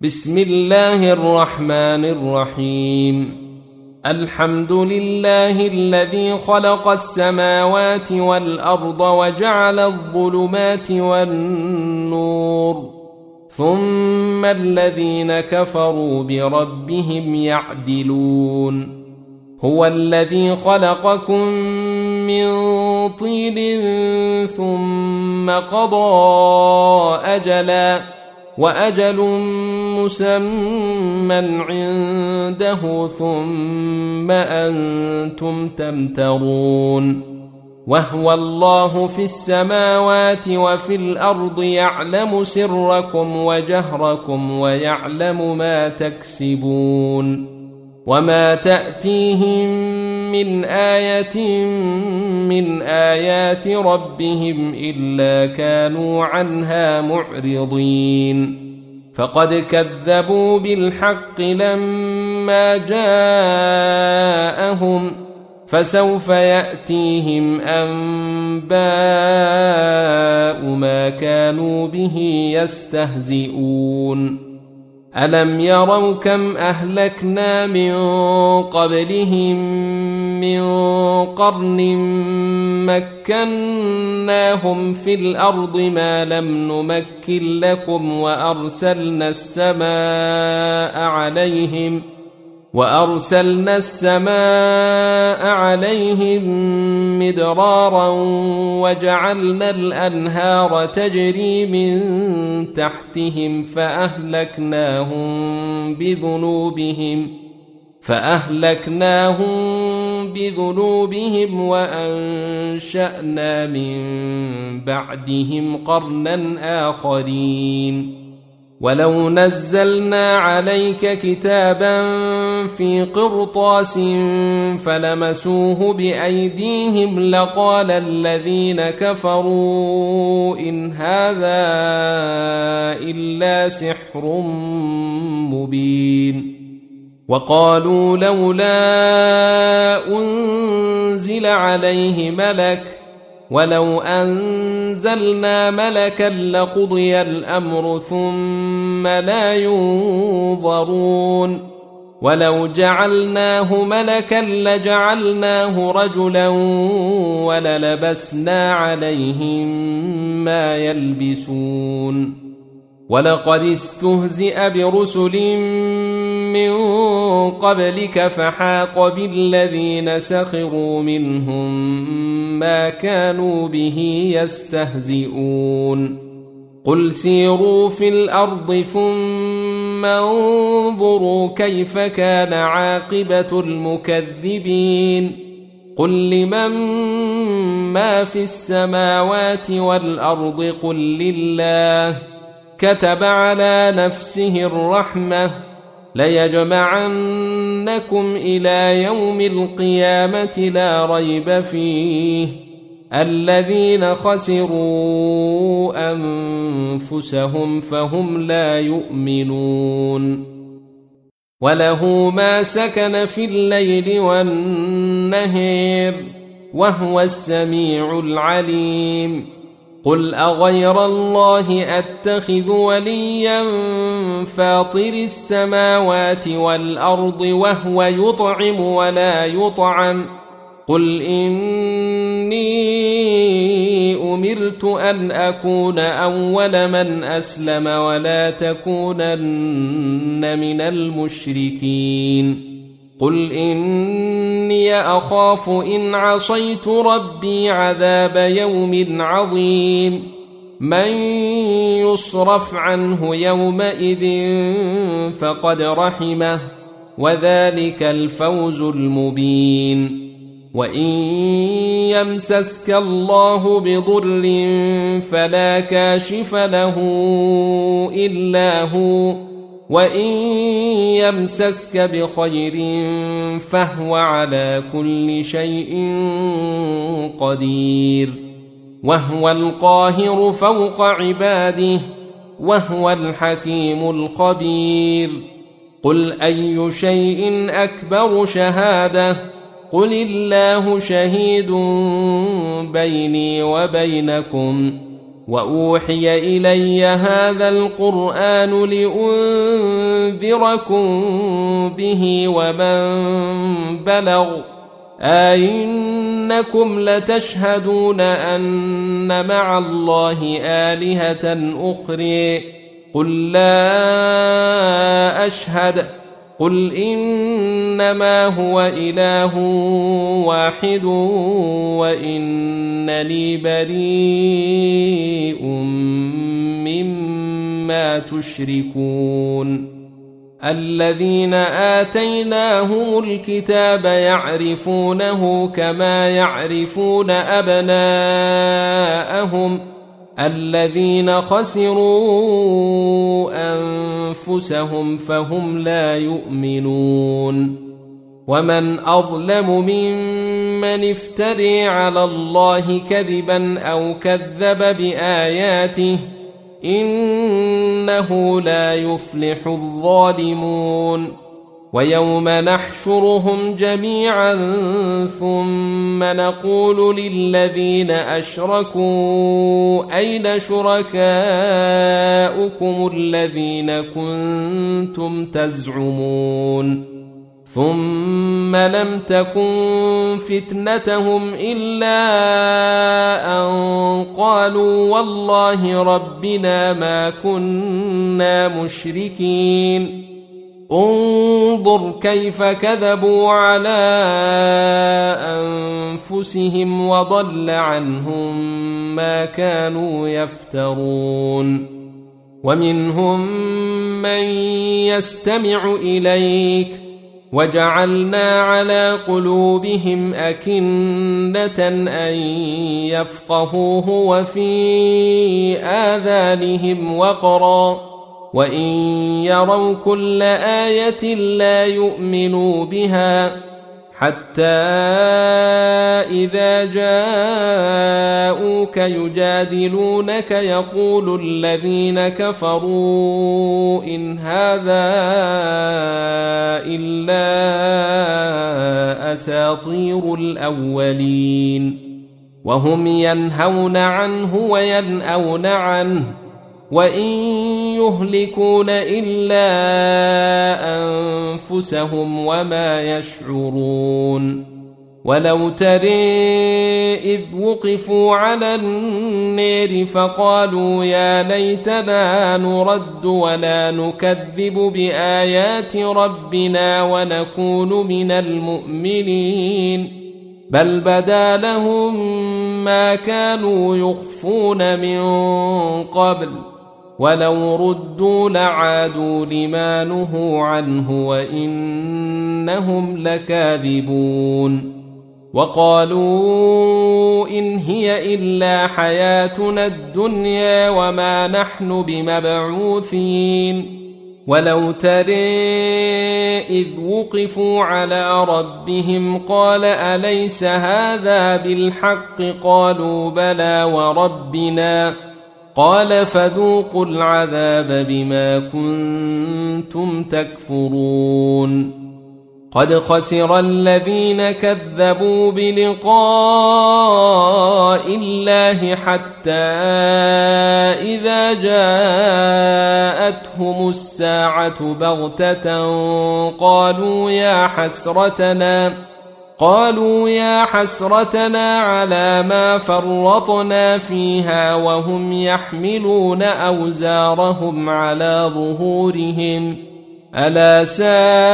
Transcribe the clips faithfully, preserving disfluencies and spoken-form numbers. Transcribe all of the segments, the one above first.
بسم الله الرحمن الرحيم. الحمد لله الذي خلق السماوات والأرض وجعل الظلمات والنور، ثم الذين كفروا بربهم يعدلون. هو الذي خلقكم من طين ثم قضى أجلا وأجل مسمى عنده ثم أنتم تمترون. وهو الله في السماوات وفي الأرض يعلم سركم وجهركم ويعلم ما تكسبون. وما تأتيهم من آية من آيات ربهم إلا كانوا عنها معرضين. فقد كذبوا بالحق لما جاءهم، فسوف يأتيهم أنباء ما كانوا به يستهزئون. ألم يروا كم أهلكنا من قبلهم من قرن مكناهم في الأرض ما لم نمكن لكم، وأرسلنا السماء عليهم وأرسلنا السماء عليهم مدرارا وجعلنا الأنهار تجري من تحتهم فأهلكناهم بذنوبهم فأهلكناهم بذنوبهم وأنشأنا من بعدهم قرنا آخرين. ولو نزلنا عليك كتابا في قرطاس فلمسوه بأيديهم لقال الذين كفروا إن هذا إلا سحر مبين. وقالوا لولا أنزل عليه ملك ولو أنزلنا ملكا لقضي الأمر ثم لا ينظرون. ولو جعلناه ملكا لجعلناه رجلا وللبسنا عليهم ما يلبسون. ولقد استهزئ برسل من قبلك فحاق بالذين سخروا منهم ما كانوا به يستهزئون. قل سيروا في الأرض ثم انظروا كيف كان عاقبة المكذبين. قل لمن ما في السماوات والأرض قل لله. كتب على نفسه الرحمة ليجمعنكم إلى يوم القيامة لا ريب فيه الذين خسروا أنفسهم فهم لا يؤمنون. وله ما سكن في الليل والنهار وهو السميع العليم. قل أغير الله أتخذ وليا فاطر السماوات والأرض وهو يطعم ولا يطعم. قل إني أمرت أن أكون أول من أسلم ولا تكونن من المشركين. قل إني أخاف إن عصيت ربي عذاب يوم عظيم. من يصرف عنه يومئذ فقد رحمه وذلك الفوز المبين. وإن يمسسك الله بضر فلا كاشف له إلا هو، وإن يمسسك بخير فهو على كل شيء قدير. وهو القاهر فوق عباده وهو الحكيم الخبير. قل أي شيء أكبر شهادة؟ قل الله شهيد بيني وبينكم وأوحي إلي هذا القرآن لأنذركم به ومن بلغ أئنكم لتشهدون أن مع الله آلهة أخرى قل لا أشهد قل إنما هو إله واحد وإنني بريء مما تشركون الذين آتيناهم الكتاب يعرفونه كما يعرفون أبناءهم الذين خسروا أنفسهم فهم لا يؤمنون ومن أظلم ممن افتري على الله كذبا أو كذب بآياته إنه لا يفلح الظالمون ويوم نحشرهم جميعا ثم نقول للذين أشركوا أين شركاؤكم الذين كنتم تزعمون ثم لم تكن فتنتهم إلا أن قالوا والله ربنا ما كنا مشركين انظر كيف كذبوا على أنفسهم وضل عنهم ما كانوا يفترون ومنهم من يستمع إليك وجعلنا على قلوبهم أكنة أن يفقهوه وفي آذانهم وقرا وإن يروا كل آية لا يؤمنوا بها حتى إذا جاءوك يجادلونك يقول الذين كفروا إن هذا إلا أساطير الأولين وهم ينهون عنه وينأون عنه وإن يهلكون إلا أنفسهم وما يشعرون ولو ترى إذ وقفوا على النار فقالوا يا ليتنا نرد ولا نكذب بآيات ربنا ونكون من المؤمنين بل بدا لهم ما كانوا يخفون من قبل ولو ردوا لعادوا لما نهوا عنه وإنهم لكاذبون وقالوا إن هي إلا حياتنا الدنيا وما نحن بمبعوثين ولو ترى إذ وقفوا على ربهم قال أليس هذا بالحق قالوا بلى وربنا قال فذوقوا العذاب بما كنتم تكفرون قد خسر الذين كذبوا بلقاء الله حتى إذا جاءتهم الساعة بغتة قالوا يا حسرتنا قالوا يا حسرتنا على ما فرطنا فيها وهم يحملون أوزارهم على ظهورهم ألا ساء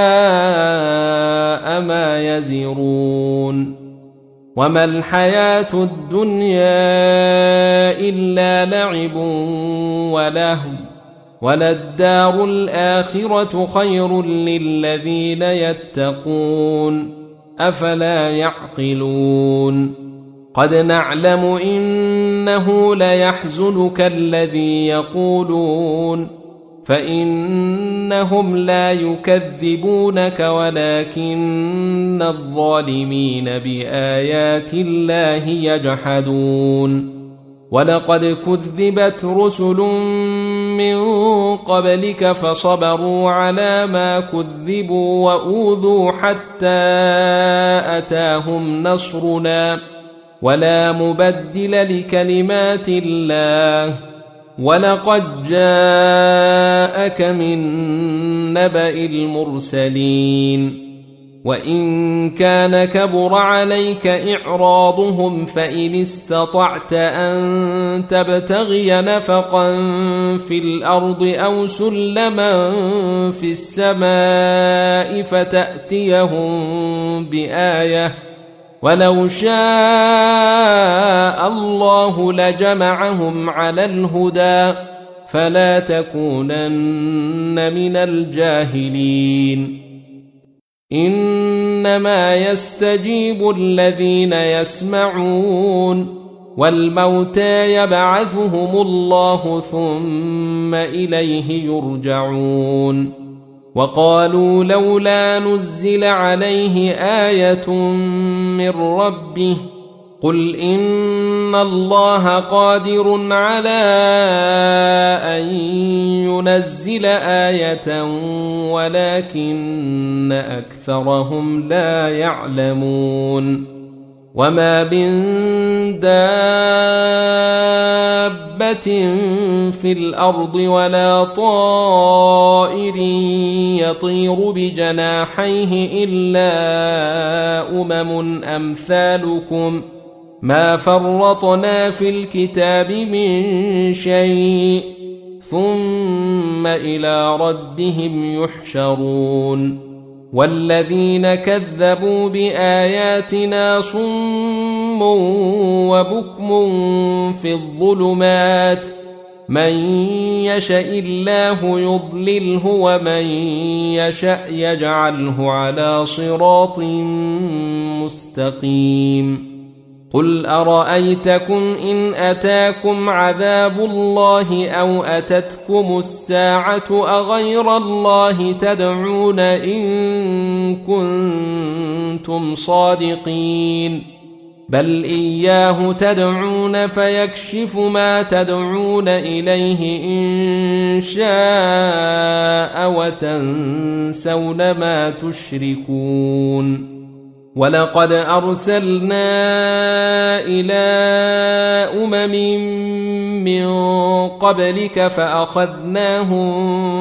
ما يزرون وما الحياة الدنيا إلا لعب ولهو وللدار الآخرة خير للذين يتقون أفلا يعقلون قد نعلم إنه ليحزنك الذي يقولون فإنهم لا يكذبونك ولكن الظالمين بآيات الله يجحدون ولقد كذبت رسل من قبلك فصبروا على ما كذبوا وأوذوا حتى أتاهم نصرنا ولا مبدل لكلمات الله ولقد جاءك من نبأ المرسلين وإن كان كبر عليك إعراضهم فإن استطعت أن تبتغي نفقا في الأرض أو سلما في السماء فتأتيهم بآية ولو شاء الله لجمعهم على الهدى فلا تكونن من الجاهلين إنما يستجيب الذين يسمعون والموتى يبعثهم الله ثم إليه يرجعون وقالوا لولا نزل عليه آية من ربه قل إن الله قادر على أن ينزل آية ولكن أكثرهم لا يعلمون وما من دابة في الأرض ولا طائر يطير بجناحيه إلا أمم أمثالكم ما فرطنا في الكتاب من شيء ثم إلى ربهم يحشرون والذين كذبوا بآياتنا صم وبكم في الظلمات من يشاء الله يضلله ومن يشاء يجعله على صراط مستقيم قل أرأيتكم إن أتاكم عذاب الله أو أتتكم الساعة أغير الله تدعون إن كنتم صادقين بل إياه تدعون فيكشف ما تدعون إليه إن شاء وتنسون ما تشركون ولقد أرسلنا إلى أمم من قبلك فأخذناهم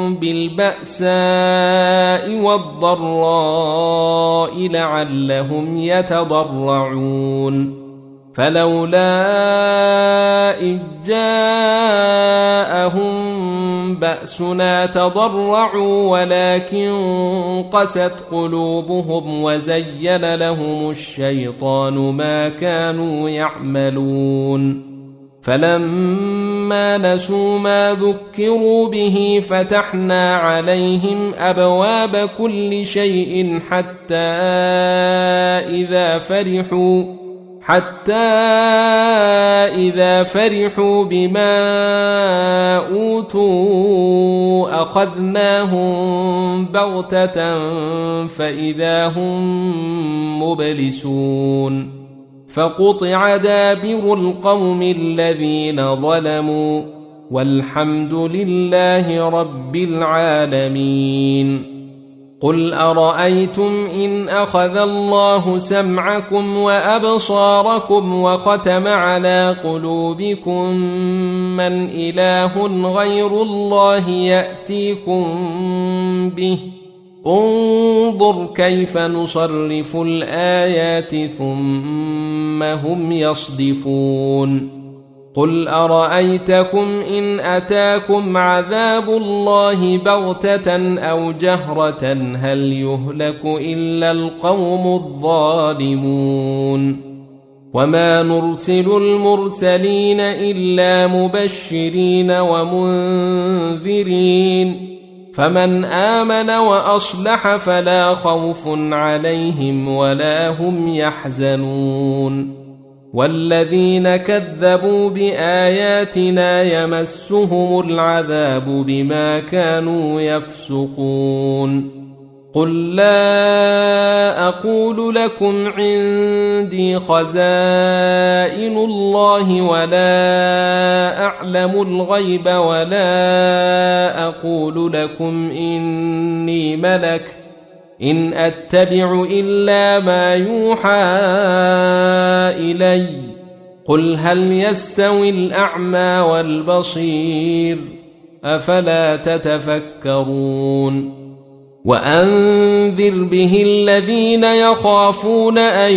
بالبأساء والضراء لعلهم يتضرعون فلولا إذ جاءهم بأسنا تضرعوا ولكن قست قلوبهم وزين لهم الشيطان ما كانوا يعملون فلما نسوا ما ذكروا به فتحنا عليهم أبواب كل شيء حتى إذا فرحوا حتى إذا فرحوا بما أوتوا أخذناهم بغتة فإذا هم مبلسون فقطع دابر القوم الذين ظلموا والحمد لله رب العالمين قل أرأيتم إن أخذ الله سمعكم وأبصاركم وختم على قلوبكم من إله غير الله يأتيكم به انظر كيف نصرف الآيات ثم هم يصدفون قل أرأيتكم إن أتاكم عذاب الله بغتة أو جهرة هل يهلك إلا القوم الظالمون وما نرسل المرسلين إلا مبشرين ومنذرين فمن آمن وأصلح فلا خوف عليهم ولا هم يحزنون والذين كذبوا بآياتنا يمسهم العذاب بما كانوا يفسقون قل لا أقول لكم عندي خزائن الله ولا أعلم الغيب ولا أقول لكم إني ملك إن أتبع إلا ما يوحى إلي قل هل يستوي الأعمى والبصير أفلا تتفكرون وأنذر به الذين يخافون أن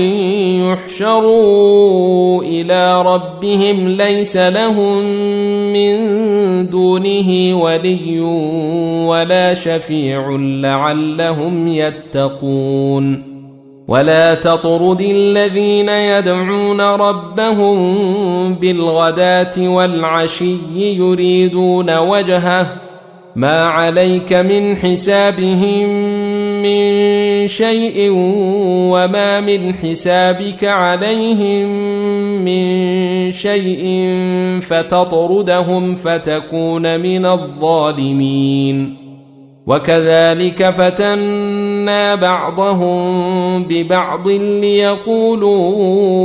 يحشروا إلى ربهم ليس لهم من دونه ولي ولا شفيع لعلهم يتقون ولا تطرد الذين يدعون ربهم بالغداة والعشي يريدون وجهه ما عليك من حسابهم من شيء وما من حسابك عليهم من شيء فتطردهم فتكون من الظالمين وكذلك فتنا بعضهم ببعض ليقولوا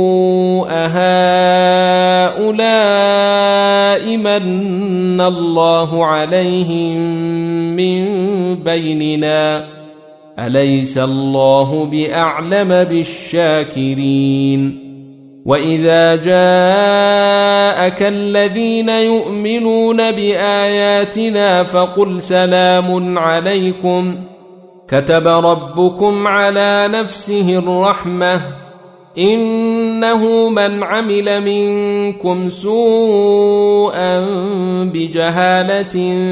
أهؤلاء من الله عليهم من بيننا أليس الله بأعلم بالشاكرين وإذا جاءك الذين يؤمنون بآياتنا فقل سلام عليكم كتب ربكم على نفسه الرحمة إنه من عمل منكم سوءا بجهالة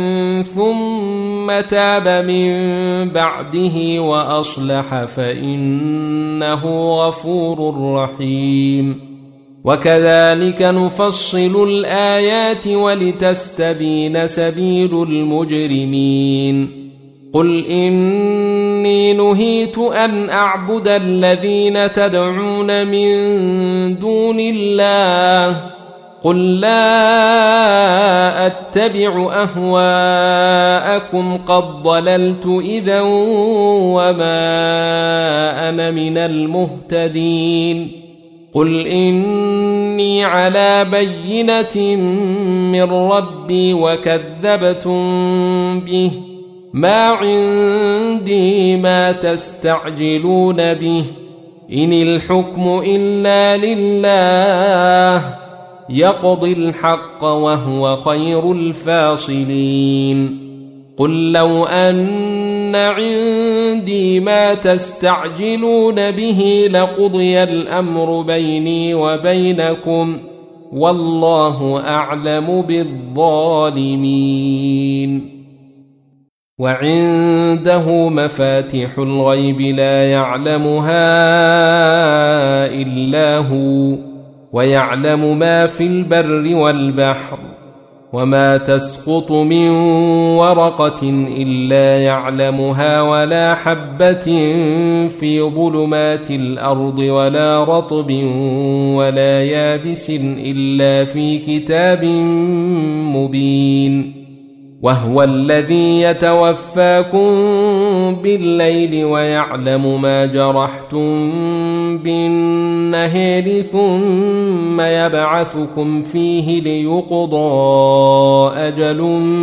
ثم تاب من بعده وأصلح فإنه غفور رحيم وكذلك نفصل الآيات ولتستبين سبيل المجرمين قل إني نهيت أن أعبد الذين تدعون من دون الله قل لا أتبع أهواءكم قد ضللت إذا وما أنا من المهتدين قل إني على بينة من ربي وكذبتم به ما عندي ما تستعجلون به إن الحكم إلا لله يقضي الحق وهو خير الفاصلين قل لو أن عندي ما تستعجلون به لقضي الأمر بيني وبينكم والله أعلم بالظالمين وعنده مفاتح الغيب لا يعلمها إلا هو ويعلم ما في البر والبحر وما تسقط من ورقة إلا يعلمها ولا حبة في ظلمات الأرض ولا رطب ولا يابس إلا في كتاب مبين وهو الذي يتوفاكم بالليل ويعلم ما جرحتم بالنهار ثم يبعثكم فيه ليقضى أجل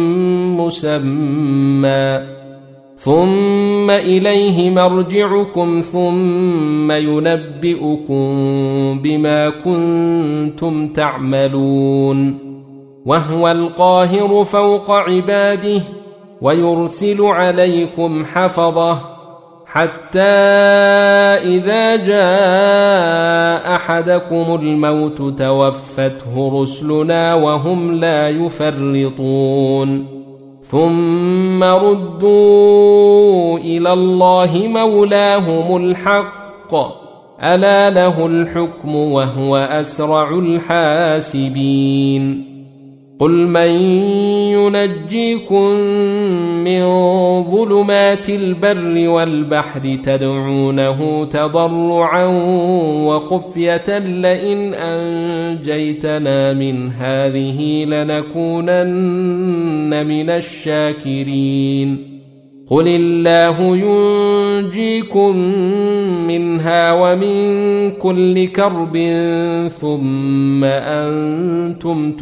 مسمى ثم إليه مرجعكم ثم ينبئكم بما كنتم تعملون وهو القاهر فوق عباده ويرسل عليكم حفظه حتى إذا جاء أحدكم الموت توفته رسلنا وهم لا يفرطون ثم ردوا إلى الله مولاهم الحق ألا له الحكم وهو أسرع الحاسبين قل من ينجيكم من ظلمات البر والبحر تدعونه تضرعا وخفية لئن أنجيتنا من هذه لنكونن من الشاكرين قل الله ينجيكم منها ومن كل كرب ثم أنتم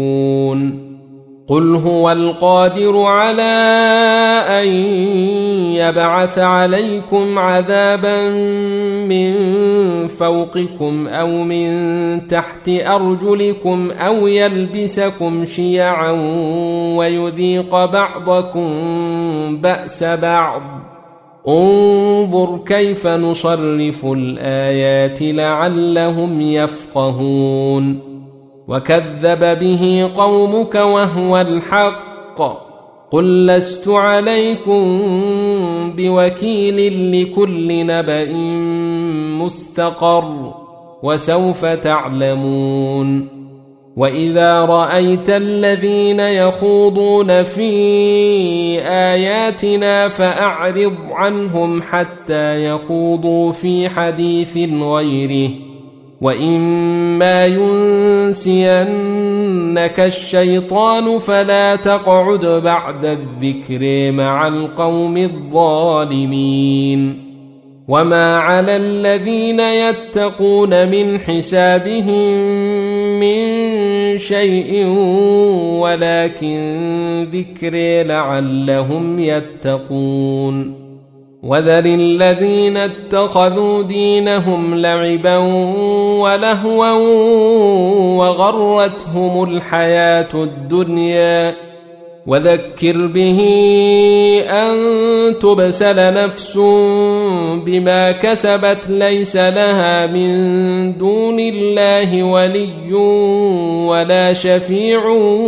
تشركون قل هو القادر على أن يبعث عليكم عذابا من فوقكم أو من تحت أرجلكم أو يلبسكم شيعا ويذيق بعضكم بأس بعض انظر كيف نصرف الآيات لعلهم يفقهون وكذب به قومك وهو الحق قل لست عليكم بوكيل لكل نبأ مستقر وسوف تعلمون وإذا رأيت الذين يخوضون في آياتنا فأعرض عنهم حتى يخوضوا في حديث غيره وإما ينسينك الشيطان فلا تقعد بعد الذكر مع القوم الظالمين وما على الذين يتقون من حسابهم من شيء ولكن ذكر لعلهم يتقون وذر الذين اتخذوا دينهم لعبا ولهوا وغرتهم الحياة الدنيا وذكر به أن تبسل نفس بما كسبت ليس لها من دون الله ولي ولا شفيع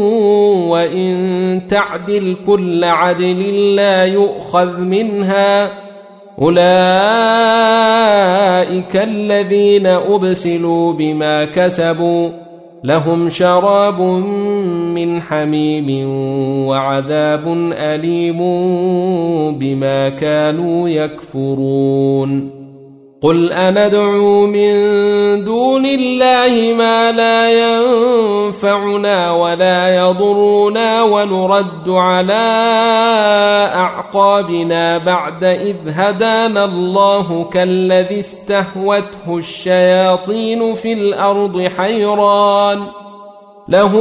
وإن تعدل كل عدل لا يؤخذ منها أولئك الذين أبسلوا بما كسبوا لهم شراب من حميم وعذاب أليم بما كانوا يكفرون قل أندعو من دون الله ما لا ينفعنا ولا يضرنا ونرد على أعقابنا بعد إذ هدانا الله كالذي استهوته الشياطين في الأرض حيران له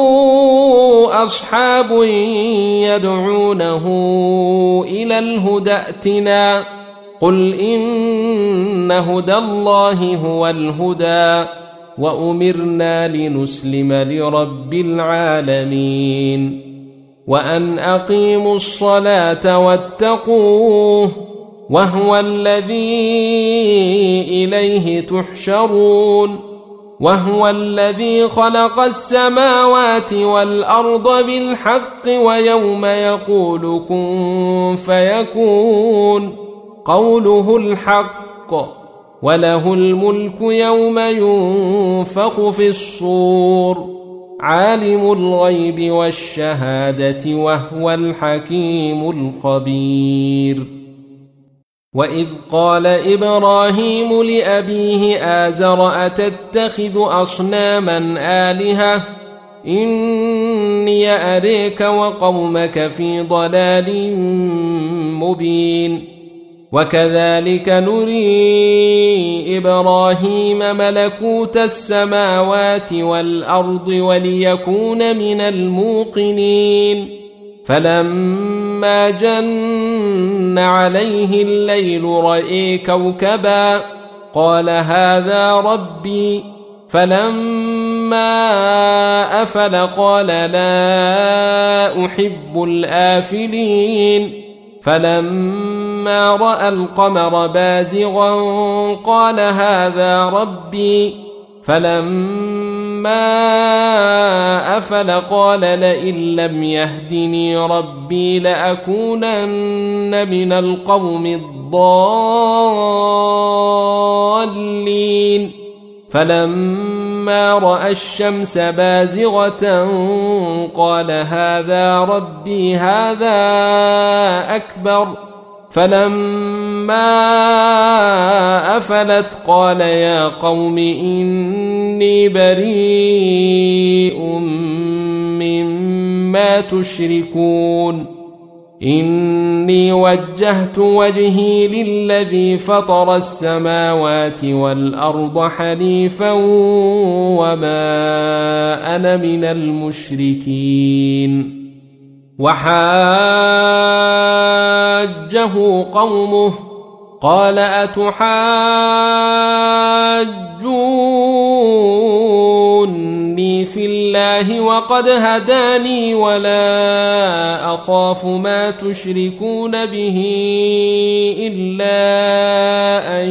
أصحاب يدعونه إلى الهدى ائتنا قل إن هدى الله هو الهدى وأمرنا لنسلم لرب العالمين وأن أقيموا الصلاة واتقوه وهو الذي إليه تحشرون وهو الذي خلق السماوات والأرض بالحق ويوم يقول كن فيكون قوله الحق وله الملك يوم ينفخ في الصور عالم الغيب والشهادة وهو الحكيم الخبير وإذ قال إبراهيم لأبيه آزر أتتخذ أصناما آلهة إني أريك وقومك في ضلال مبين وكذلك نري إبراهيم ملكوت السماوات والأرض وليكون من الموقنين فلما جن عليه الليل رأى كوكبا قال هذا ربي فلما أفل قال لا أحب الآفلين فلما رأى القمر بازغا قال هذا ربي فلما أفل قال لئن لم يهدني ربي لأكونن من القوم الضالين فلما رأى الشمس بازغة قال هذا ربي هذا أكبر فلما أفلت قال يا قوم إني بريء مما تشركون إني وجهت وجهي للذي فطر السماوات والأرض حنيفا وما أنا من المشركين وحاجه قومه قال أتحاجوني في الله وقد هداني ولا أخاف ما تشركون به إلا أن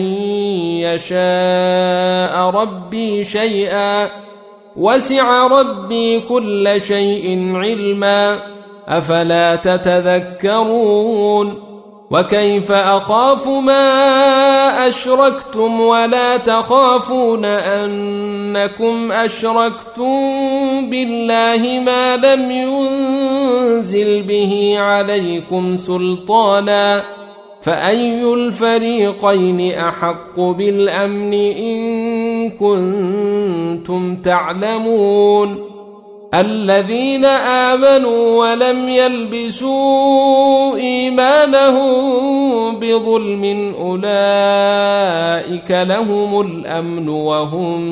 يشاء ربي شيئا وسع ربي كل شيء علما أفلا تتذكرون وكيف أخاف ما أشركتم ولا تخافون أنكم أشركتم بالله ما لم ينزل به عليكم سلطانا فأي الفريقين أحق بالأمن إن كنتم تعلمون الذين آمنوا ولم يلبسوا إيمانهم بظلم أولئك لهم الأمن وهم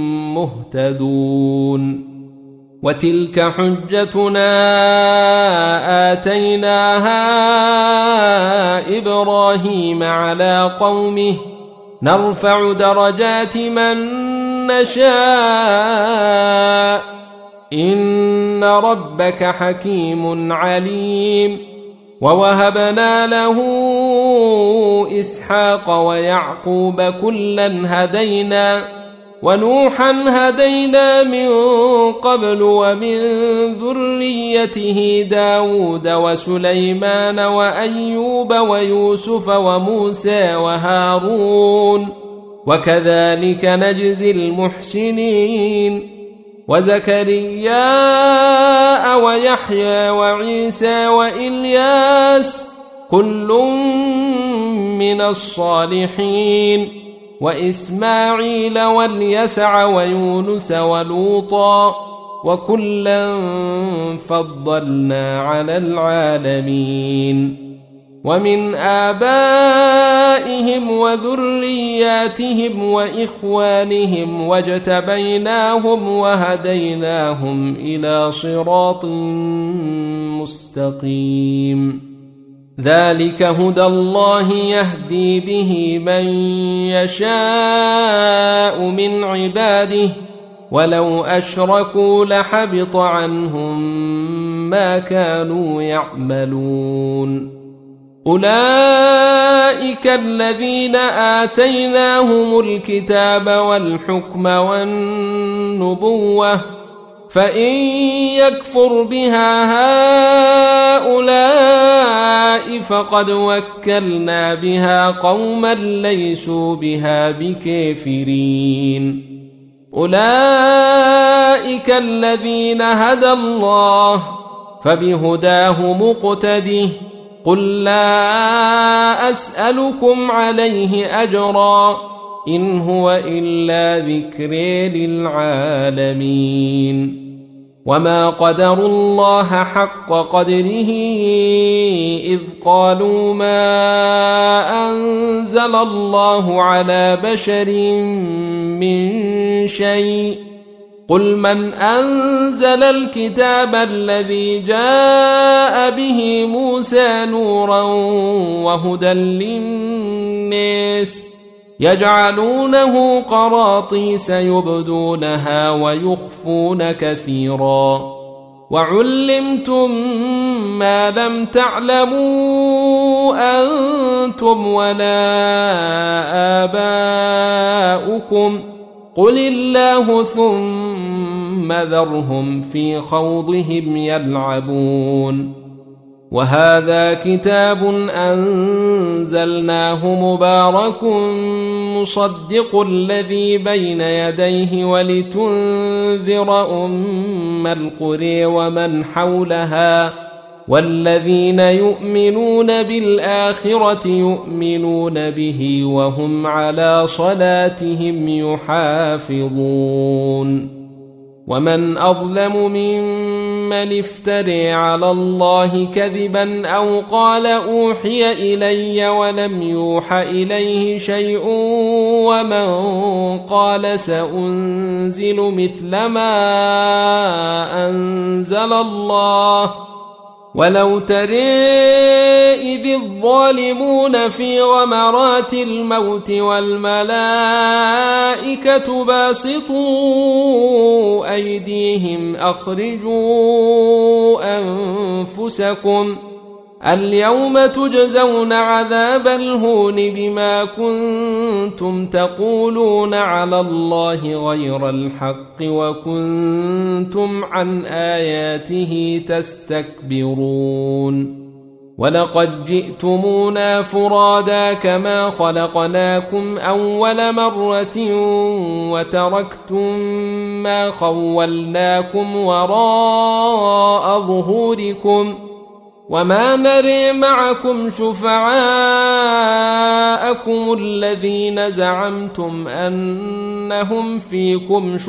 مهتدون وتلك حجتنا آتيناها إبراهيم على قومه نرفع درجات من نشاء إن ربك حكيم عليم ووهبنا له إسحاق ويعقوب كلا هدينا ونوحا هدينا من قبل ومن ذريته داود وسليمان وأيوب ويوسف وموسى وهارون وكذلك نجزي المحسنين وزكريا ويحيى وعيسى وإلياس كل من الصالحين وإسماعيل واليسع ويونس ولوطا وكلا فضلنا على العالمين ومن آبائهم وذرياتهم وإخوانهم واجتبيناهم وهديناهم إلى صراط مستقيم ذلك هدى الله يهدي به من يشاء من عباده ولو أشركوا لحبط عنهم ما كانوا يعملون أولئك الذين آتيناهم الكتاب والحكم والنبوة فإن يكفر بها هؤلاء فقد وكلنا بها قوما ليسوا بها بكافرين أولئك الذين هدى الله فبهداه مقتده قل لا أسألكم عليه أجرا إن هو إلا ذكر للعالمين وما قدروا الله حق قدره إذ قالوا ما أنزل الله على بشر من شيء قل من أنزل الكتاب الذي جاء به موسى نورا وهدى للناس يجعلونه قراطيس يبدونها ويخفون كثيرا وعلمتم ما لم تعلموا أنتم ولا آباؤكم قل الله ثم ذرهم في خوضهم يلعبون وهذا كتاب أنزلناه مبارك مصدق الذي بين يديه ولتنذر أم القرى ومن حولها والذين يؤمنون بالآخرة يؤمنون به وهم على صلاتهم يحافظون ومن أظلم ممن افترى على الله كذبا أو قال أوحي إلي ولم يوح إليه شيء ومن قال سأنزل مثل ما أنزل الله ولو ترى إذ الظالمون في غمرات الموت والملائكة باسطوا أيديهم أخرجوا أنفسكم اليوم تجزون عذاب الهون بما كنتم تقولون على الله غير الحق وكنتم عن آياته تستكبرون ولقد جئتمونا فرادا كما خلقناكم أول مرة وتركتم ما خولناكم وراء ظهوركم وما نري معكم شفعاءكم الذين زعمتم أنهم فيكم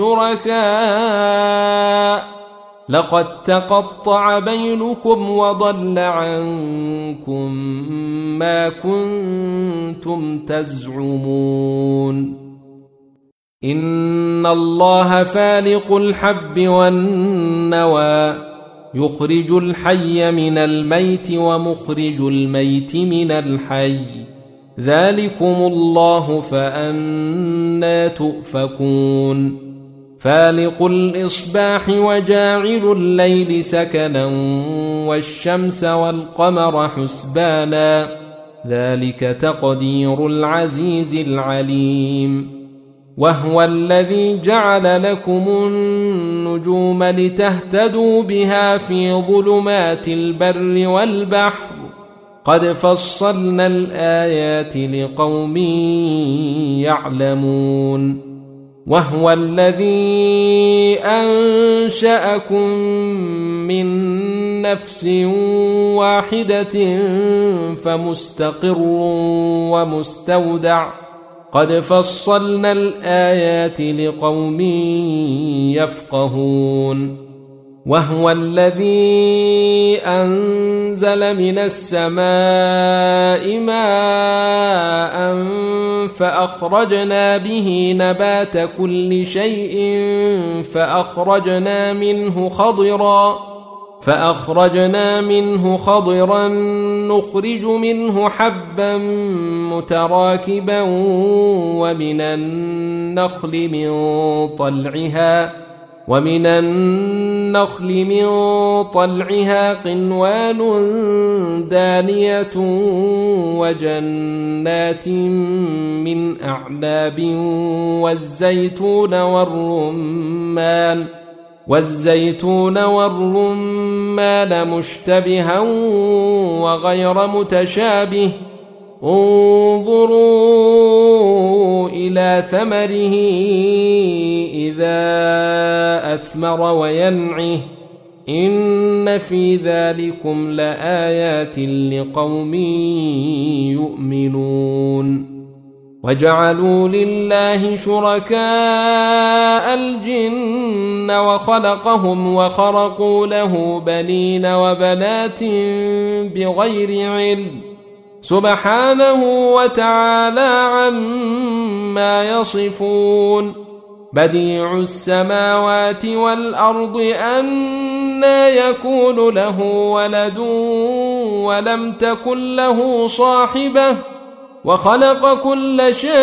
شركاء لقد تقطع بينكم وضل عنكم ما كنتم تزعمون إن الله فالق الحب والنوى يخرج الحي من الميت ومخرج الميت من الحي ذلكم الله فأنى تؤفكون فالق الإصباح وجاعل الليل سكنا والشمس والقمر حسبانا ذلك تقدير العزيز العليم وهو الذي جعل لكم النجوم لتهتدوا بها في ظلمات البر والبحر قد فصلنا الآيات لقوم يعلمون وهو الذي أنشأكم من نفس واحدة فمستقر ومستودع قد فصلنا الآيات لقوم يفقهون وهو الذي أنزل من السماء ماء فأخرجنا به نبات كل شيء فأخرجنا منه خضرا فأخرجنا منه خضرا نخرج منه حبا متراكبا ومن النخل من طلعها ومن النخل من طلعها قنوان دانية وجنات من أعناب والزيتون والرمان والزيتون والرمان مشتبها وغير متشابه انظروا إلى ثمره إذا أثمر وينعه إن في ذلكم لآيات لقوم يؤمنون وجعلوا لله شركاء الجن وخلقهم وخرقوا له بنين وبنات بغير علم سبحانه وتعالى عما يصفون بديع السماوات والأرض أنى يكون له ولد ولم تكن له صاحبة وخلق كل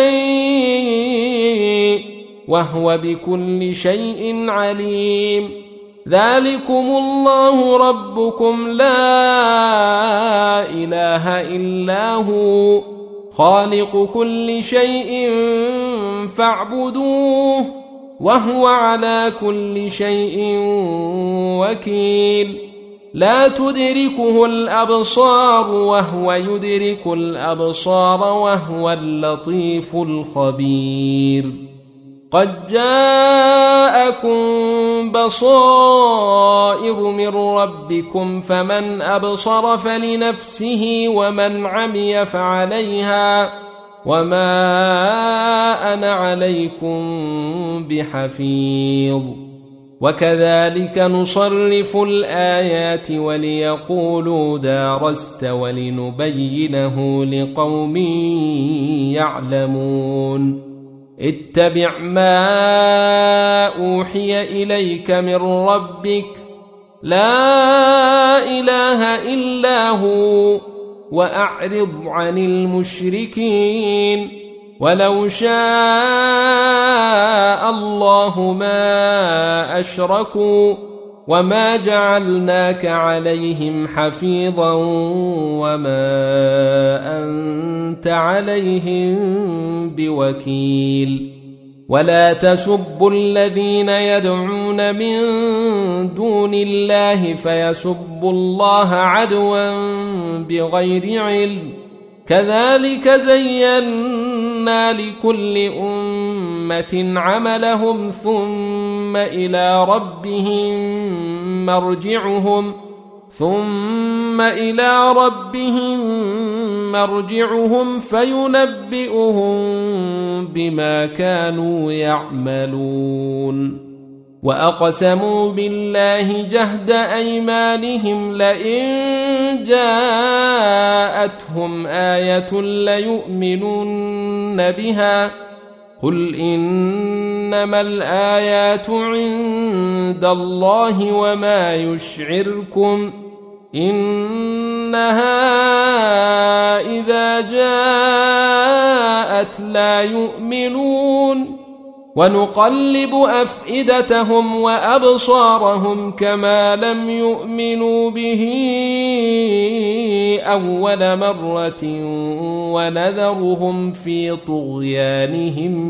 شيء وهو بكل شيء عليم ذلكم الله ربكم لا إله إلا هو خالق كل شيء فاعبدوه وهو على كل شيء وكيل لا تدركه الأبصار وهو يدرك الأبصار وهو اللطيف الخبير قد جاءكم بصائر من ربكم فمن أبصر فلنفسه ومن عمي فعليها وما أنا عليكم بحفيظ وكذلك نصرف الآيات وليقولوا دارست ولنبينه لقوم يعلمون اتبع ما أوحي إليك من ربك لا إله إلا هو وأعرض عن المشركين ولو شاء الله ما أشركوا وما جعلناك عليهم حفيظا وما أنت عليهم بوكيل ولا تسبوا الذين يدعون من دون الله فيسبوا الله عدوا بغير علم كذلك زينا لكل أمة عملهم ثم إلى ربهم مرجعهم ثم إلى ربهم مرجعهم فينبئهم بما كانوا يعملون وأقسموا بالله جهد أيمانهم لئن جاءتهم آية ليؤمنن بها قل إنما الآيات عند الله وما يشعركم إنها إذا جاءت لا يؤمنون ونقلب أفئدتهم وأبصارهم كما لم يؤمنوا به أول مرة ونذرهم في طغيانهم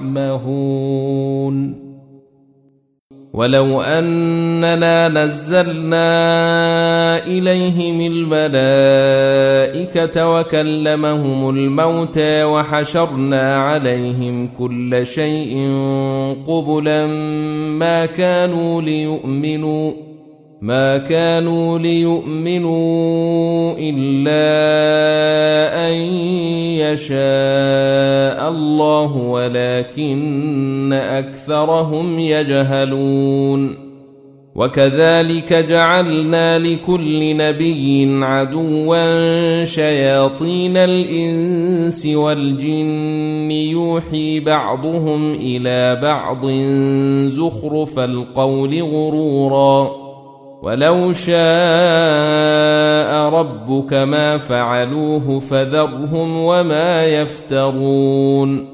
يعمهون ولو أننا نزلنا إليهم الملائكة وكلمهم الموتى وحشرنا عليهم كل شيء قبلا ما كانوا ليؤمنوا ما كانوا ليؤمنوا إلا أن يشاء الله ولكن أكثرهم يجهلون وكذلك جعلنا لكل نبي عدوا شياطين الإنس والجن يوحي بعضهم إلى بعض زخرف القول غرورا ولو شاء ربك ما فعلوه فذرهم وما يفترون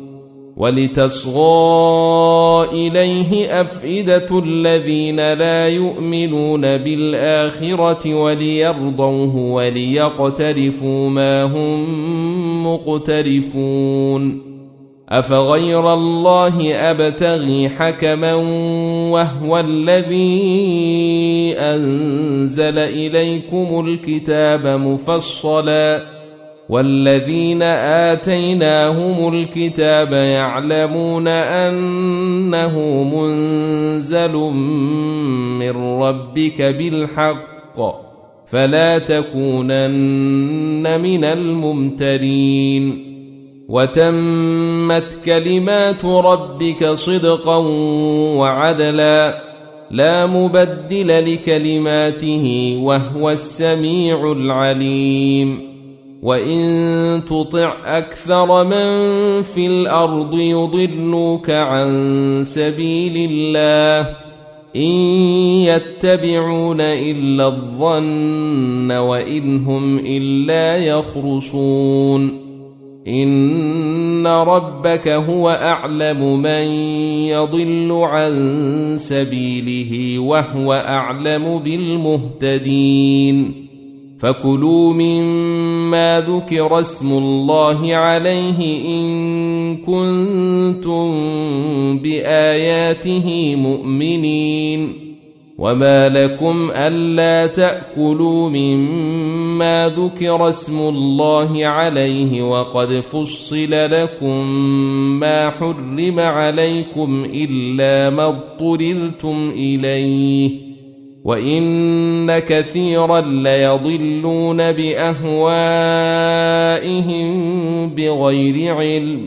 ولتصغى إليه أفئدة الذين لا يؤمنون بالآخرة وليرضوه وليقترفوا ما هم مقترفون أفغير الله أبتغي حكما وهو الذي أنزل إليكم الكتاب مفصلا والذين آتيناهم الكتاب يعلمون أنه منزل من ربك بالحق فلا تكونن من الممترين وتمت كلمات ربك صدقا وعدلا لا مبدل لكلماته وهو السميع العليم وإن تطع أكثر من في الأرض يضلوك عن سبيل الله إن يتبعون إلا الظن وإن هم إلا يخرصون إن ربك هو أعلم من يضل عن سبيله وهو أعلم بالمهتدين فكلوا مما ذكر اسم الله عليه إن كنتم بآياته مؤمنين وما لكم ألا تأكلوا مما ذكر اسم الله عليه وقد فصل لكم ما حرم عليكم إلا ما اضطررتم إليه وإن كثيرا ليضلون بأهوائهم بغير علم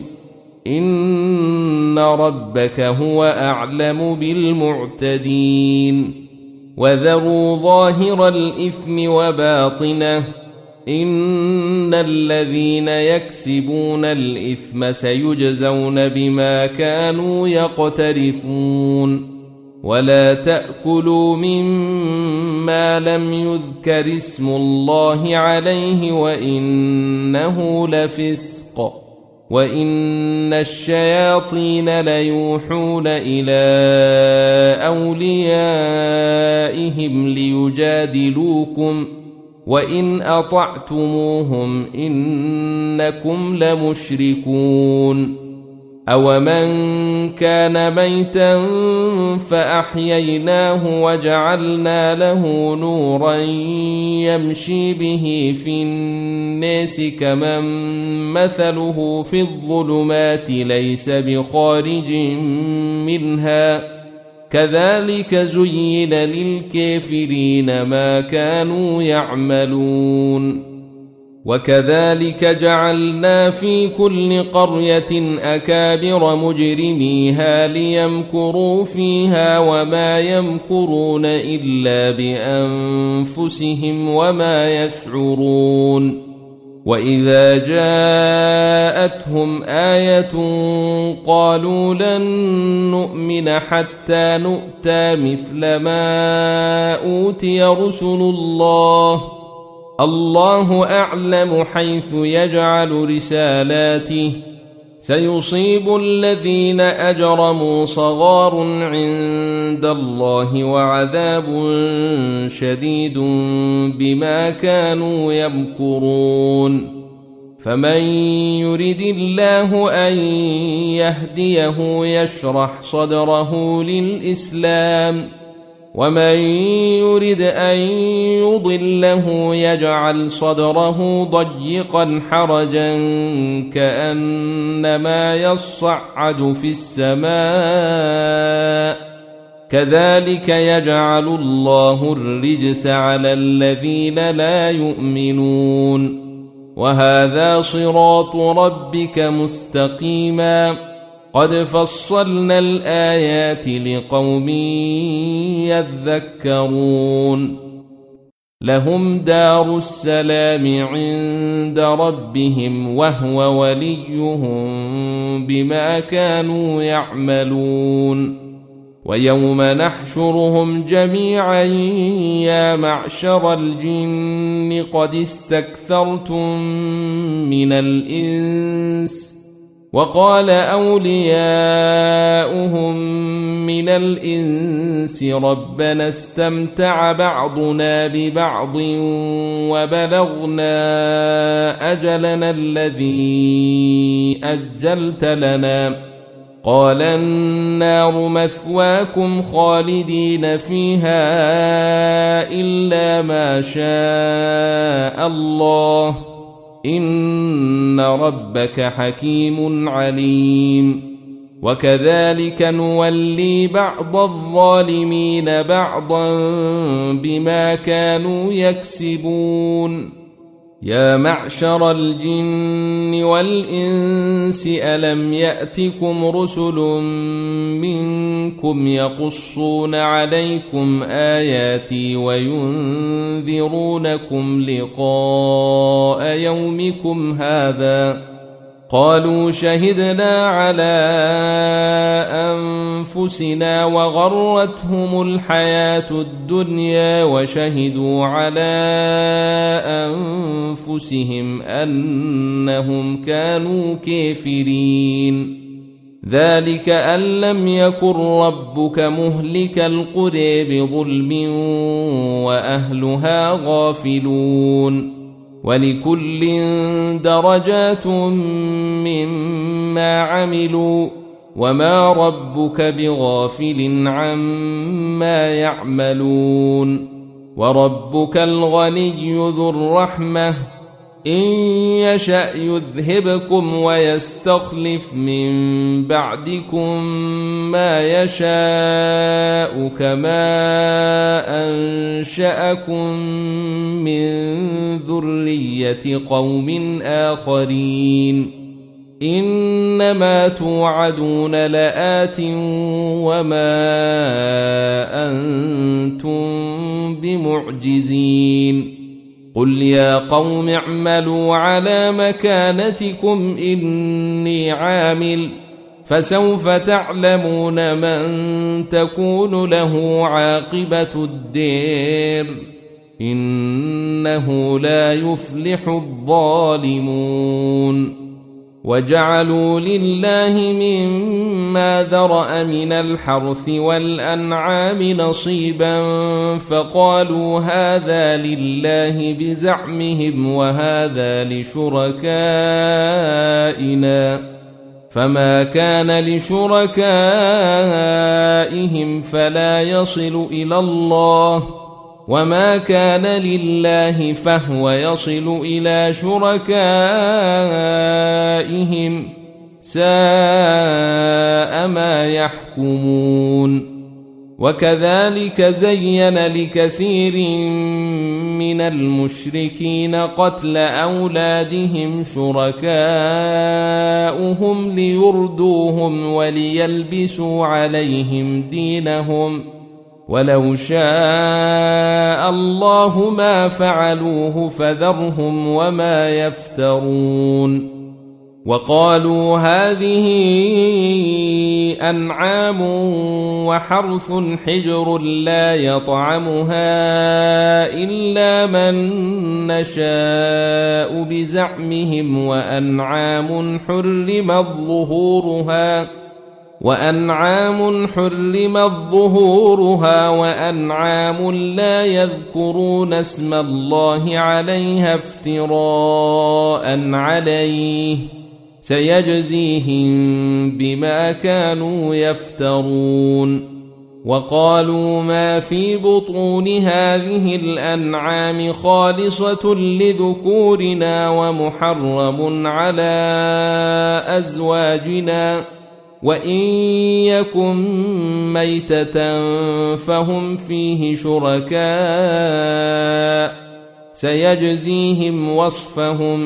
إن ربك هو أعلم بالمعتدين وذروا ظاهر الإثم وباطنه إن الذين يكسبون الإثم سيجزون بما كانوا يقترفون ولا تأكلوا مما لم يذكر اسم الله عليه وإنه لفسق وإن الشياطين ليوحون إلى أوليائهم ليجادلوكم وإن أطعتموهم إنكم لمشركون أومن كان ميتا فأحييناه وجعلنا له نورا يمشي به في الناس كمن مثله في الظلمات ليس بخارج منها كذلك زين للكافرين ما كانوا يعملون وكذلك جعلنا في كل قرية أكابر مجرميها ليمكروا فيها وما يمكرون إلا بأنفسهم وما يشعرون وإذا جاءتهم آية قالوا لن نؤمن حتى نؤتى مثل ما أوتي رسل الله الله أعلم حيث يجعل رسالاته سيصيب الذين أجرموا صغار عند الله وعذاب شديد بما كانوا يمكرون فمن يرد الله أن يهديه يشرح صدره للإسلام ومن يرد أن يضله يجعل صدره ضيقا حرجا كأنما يصعد في السماء كذلك يجعل الله الرجس على الذين لا يؤمنون وهذا صراط ربك مستقيما قد فصلنا الآيات لقوم يذكرون لهم دار السلام عند ربهم وهو وليهم بما كانوا يعملون ويوم نحشرهم جميعا يا معشر الجن قد استكثرتم من الإنس وقال أولياؤهم من الإنس ربنا استمتع بعضنا ببعض وبلغنا أجلنا الذي أجلت لنا قال النار مثواكم خالدين فيها إلا ما شاء الله إن ربك حكيم عليم وكذلك نولي بعض الظالمين بعضا بما كانوا يكسبون يا معشر الجن والإنس ألم يأتكم رسل منكم يقصون عليكم آياتي وينذرونكم لقاء يومكم هذا قالوا شهدنا على أنفسنا وغرتهم الحياة الدنيا وشهدوا على أنفسهم أنهم كانوا كافرين ذلك أن لم يكن ربك مهلك القرى بظلم وأهلها غافلون ولكل درجات مما عملوا وما ربك بغافل عما يعملون وربك الغني ذو الرحمة إن يشأ يذهبكم ويستخلف من بعدكم ما يشاء كما أنشأكم من ذرية قوم آخرين إنما توعدون لآت وما أنتم بمعجزين قل يا قوم اعملوا على مكانتكم إني عامل فسوف تعلمون من تكون له عاقبة الدير إنه لا يفلح الظالمون وجعلوا لله مما ذرأ من الحرث والأنعام نصيبا فقالوا هذا لله بزعمهم وهذا لشركائنا فما كان لشركائهم فلا يصل إلى الله وما كان لله فهو يصل إلى شركائهم ساء ما يحكمون وكذلك زين لكثير من المشركين قتل أولادهم شركاؤهم ليردوهم وليلبسوا عليهم دينهم ولو شاء الله ما فعلوه فذرهم وما يفترون وقالوا هذه أنعام وحرث حجر لا يطعمها إلا من نشاء بزعمهم وأنعام حرمت ظهورها وأنعام حرمت ظهورها وأنعام لا يذكرون اسم الله عليها افتراء عليه سيجزيهم بما كانوا يفترون وقالوا ما في بطون هذه الأنعام خالصة لذكورنا ومحرم على أزواجنا وإن يكن ميتة فهم فيه شركاء سيجزيهم وصفهم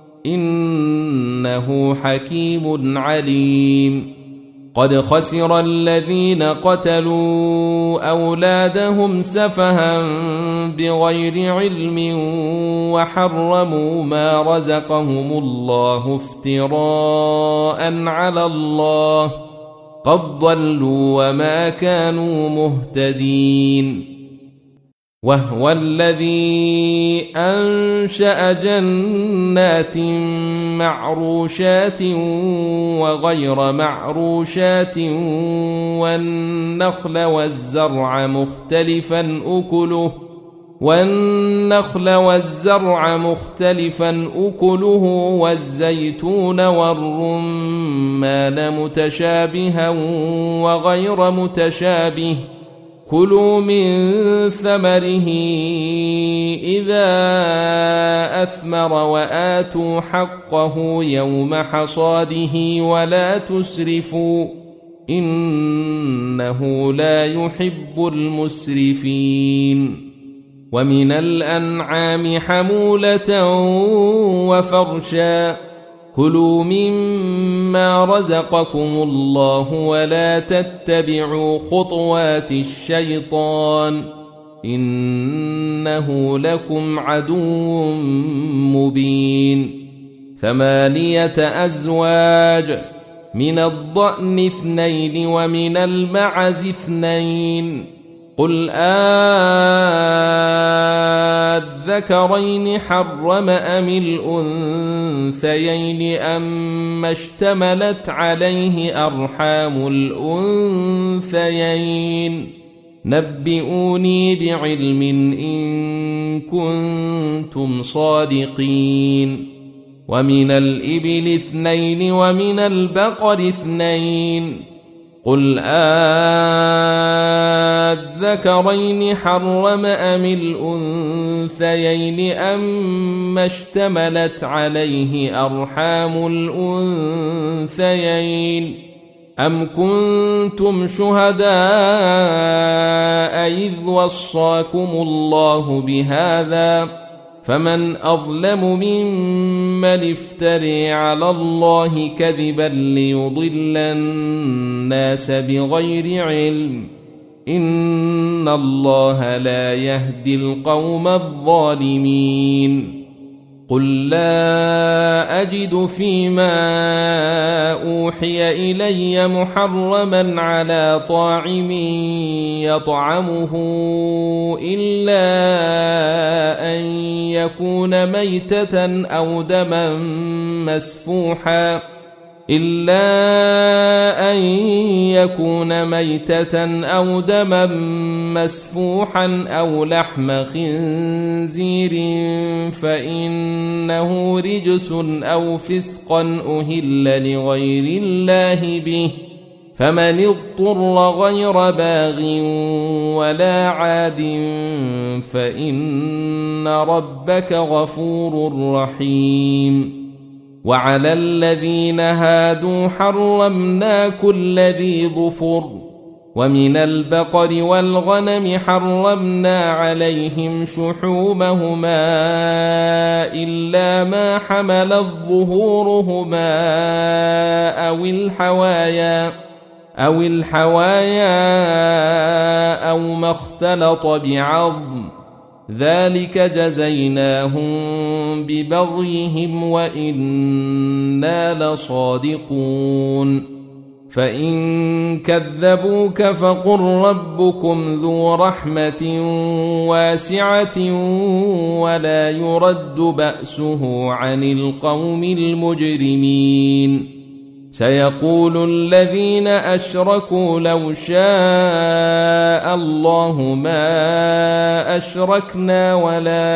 إنه حكيم عليم قد خسر الذين قتلوا أولادهم سفها بغير علم وحرموا ما رزقهم الله افتراء على الله قد ضلوا وما كانوا مهتدين وهو الذي أنشأ جنات معروشات وغير معروشات والنخل والزرع مختلفا أكله والنخل والزرع مختلفا أكله والزيتون والرمان متشابها وغير متشابه كلوا من ثمره إذا أثمر وآتوا حقه يوم حصاده ولا تسرفوا إنه لا يحب المسرفين ومن الأنعام حمولة وفرشا كلوا مما رزقكم الله ولا تتبعوا خطوات الشيطان إنه لكم عدو مبين ثمانية أزواج من الضأن اثنين ومن المعز اثنين قل آذكرين حرم أم الأنثيين أم اشتملت عليه أرحام الأنثيين نبئوني بعلم إن كنتم صادقين ومن الإبل اثنين ومن البقر اثنين قل آذكرين حرم أم الأنثيين أم اشتملت عليه أرحام الأنثيين أم كنتم شهداء إذ وصاكم الله بهذا فمن أظلم ممن افتري على الله كذبا ليضل الناس بغير علم إن الله لا يهدي القوم الظالمين قل لا أجد فيما أوحي إلي محرما على طاعم يطعمه إلا أن يكون ميتة أو دما مسفوحا إلا أن يكون ميتة أو دما مسفوحا أو لحم خنزير فإنه رجس أو فسقا أهل لغير الله به فمن اضطر غير باغ ولا عاد فإن ربك غفور رحيم. وعلى الذين هادوا حرمنا كل ذي ظفر ومن البقر والغنم حرمنا عليهم شحومهما إلا ما حملت ظهورهما أو الحوايا أو الحوايا أو ما اختلط بعظم ذلك جزيناهم ببغيهم وإنا لصادقون. فإن كذبوك فقل ربكم ذو رحمة واسعة ولا يرد بأسه عن القوم المجرمين. سيقول الذين أشركوا لو شاء الله ما أشركنا ولا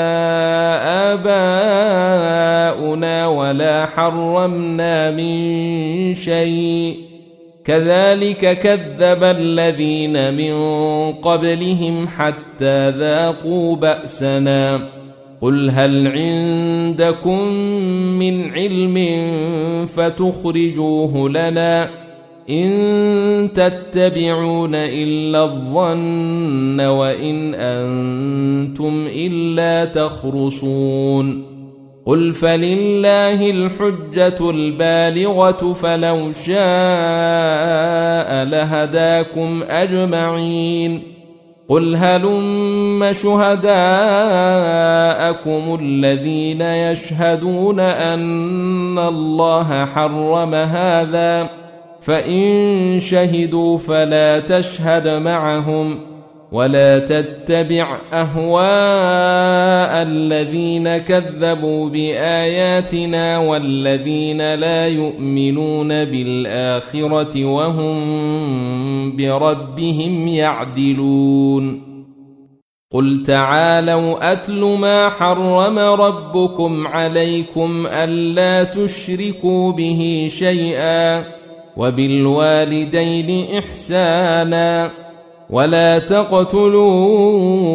آباؤنا ولا حرمنا من شيء كذلك كذب الذين من قبلهم حتى ذاقوا بأسنا. قل هل عندكم من علم فتخرجوه لنا إن تتبعون إلا الظن وإن أنتم إلا تخرصون. قل فلله الحجة البالغة فلو شاء لهداكم أجمعين. قل هلم شهداءكم الذين يشهدون أن الله حرم هذا فإن شهدوا فلا تشهد معهم ولا تتبع أهواء الذين كذبوا بآياتنا والذين لا يؤمنون بالآخرة وهم بربهم يعدلون. قل تعالوا أتل ما حرم ربكم عليكم ألا تشركوا به شيئا وبالوالدين إحسانا ولا تقتلوا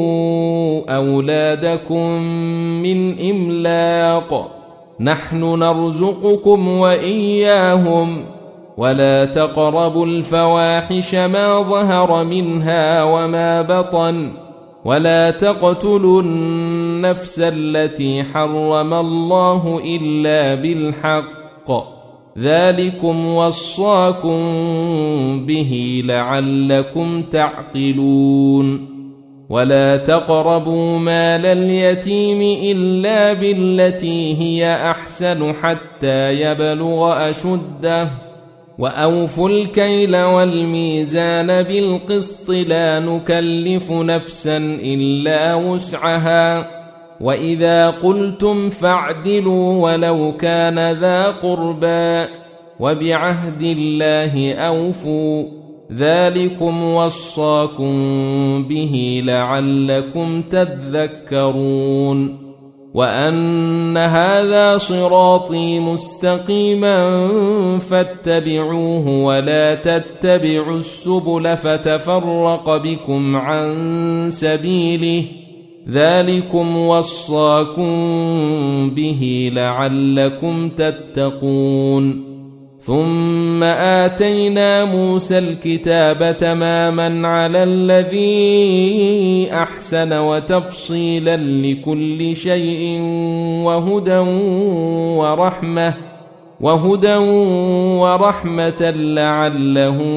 أولادكم من إملاق نحن نرزقكم وإياهم ولا تقربوا الفواحش ما ظهر منها وما بطن ولا تقتلوا النفس التي حرم الله إلا بالحق ذلكم وصاكم به لعلكم تعقلون. ولا تقربوا مال اليتيم إلا بالتي هي أحسن حتى يبلغ أشده وأوفوا الكيل والميزان بالقسط لا نكلف نفسا إلا وسعها وإذا قلتم فاعدلوا ولو كان ذا قربى وبعهد الله أوفوا ذلكم وصاكم به لعلكم تذكرون. وأن هذا صراطي مستقيما فاتبعوه ولا تتبعوا السبل فتفرق بكم عن سبيله ذلكم وصاكم به لعلكم تتقون. ثم آتينا موسى الكتاب تماما على الذي أحسن وتفصيلا لكل شيء وهدى ورحمة وهدى ورحمة لعلهم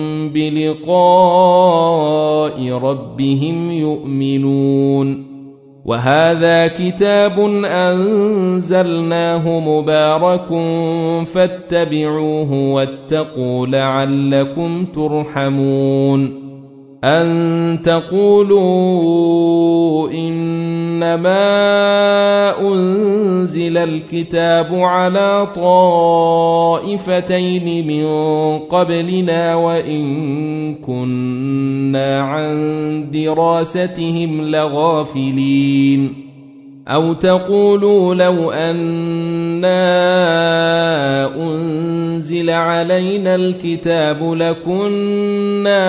بلقاء ربهم يؤمنون. وهذا كتاب أنزلناه مبارك فاتبعوه واتقوا لعلكم ترحمون أن تقولوا إنما أنزل الكتاب على طائفتين من قبلنا وإن كنا عن دراستهم لغافلين أو تقولوا لو أنا أنزل علينا الكتاب لكنا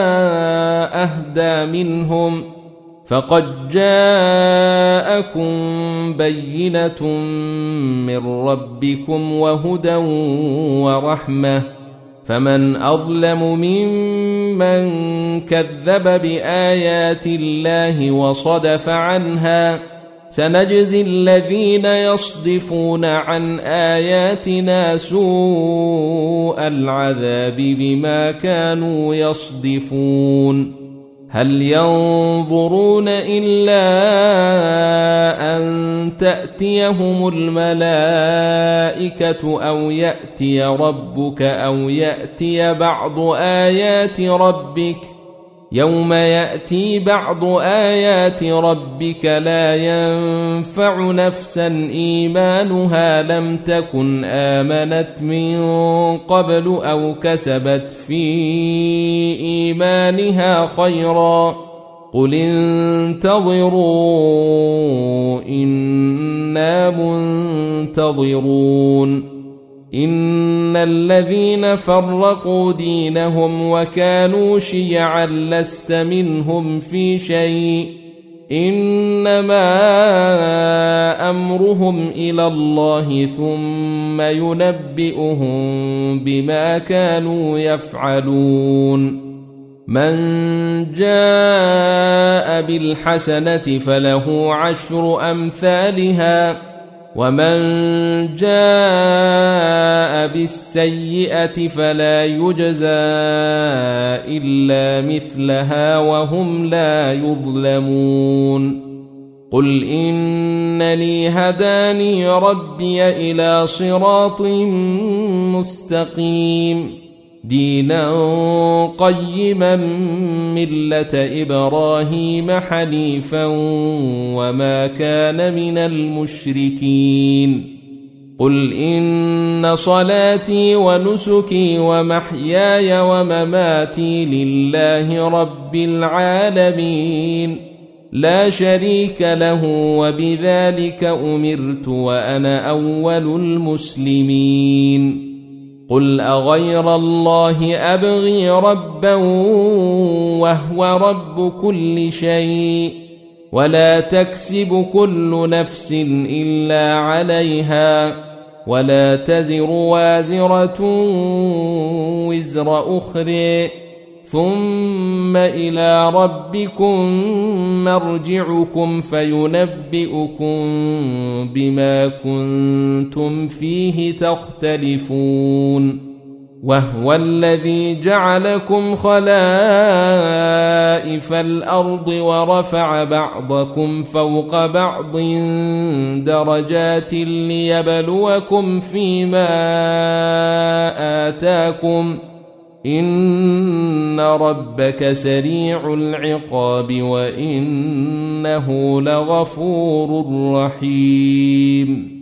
أهدى منهم فقد جاءكم بينة من ربكم وهدى ورحمة فمن أظلم ممن كذب بآيات الله وصدف عنها سنجزي الذين يصدفون عن آياتنا سوء العذاب بما كانوا يصدفون هل ينظرون إلا أن تأتيهم الملائكة أو يأتي ربك أو يأتي بعض آيات ربك يوم يأتي بعض آيات ربك لا ينفع نفسا إيمانها لم تكن آمنت من قبل أو كسبت في إيمانها خيرا قل انتظروا إنا منتظرون إن الذين فرقوا دينهم وكانوا شيعا لست منهم في شيء إنما أمرهم إلى الله ثم ينبئهم بما كانوا يفعلون من جاء بالحسنة فله عشر أمثالها ومن جاء بالسيئة فلا يجزى إلا مثلها وهم لا يظلمون قل إنني هداني ربي إلى صراط مستقيم دينا قيما ملة إبراهيم حنيفا وما كان من المشركين قل إن صلاتي ونسكي ومحياي ومماتي لله رب العالمين لا شريك له وبذلك أمرت وأنا أول المسلمين قل أغير الله أبغي ربا وهو رب كل شيء ولا تكسب كل نفس إلا عليها ولا تزر وازرة وزر أخرى ثم إلى ربكم مرجعكم فينبئكم بما كنتم فيه تختلفون وهو الذي جعلكم خلائف الأرض ورفع بعضكم فوق بعض درجات ليبلوكم فيما آتاكم إن ربك سريع العقاب وإنه لغفور رحيم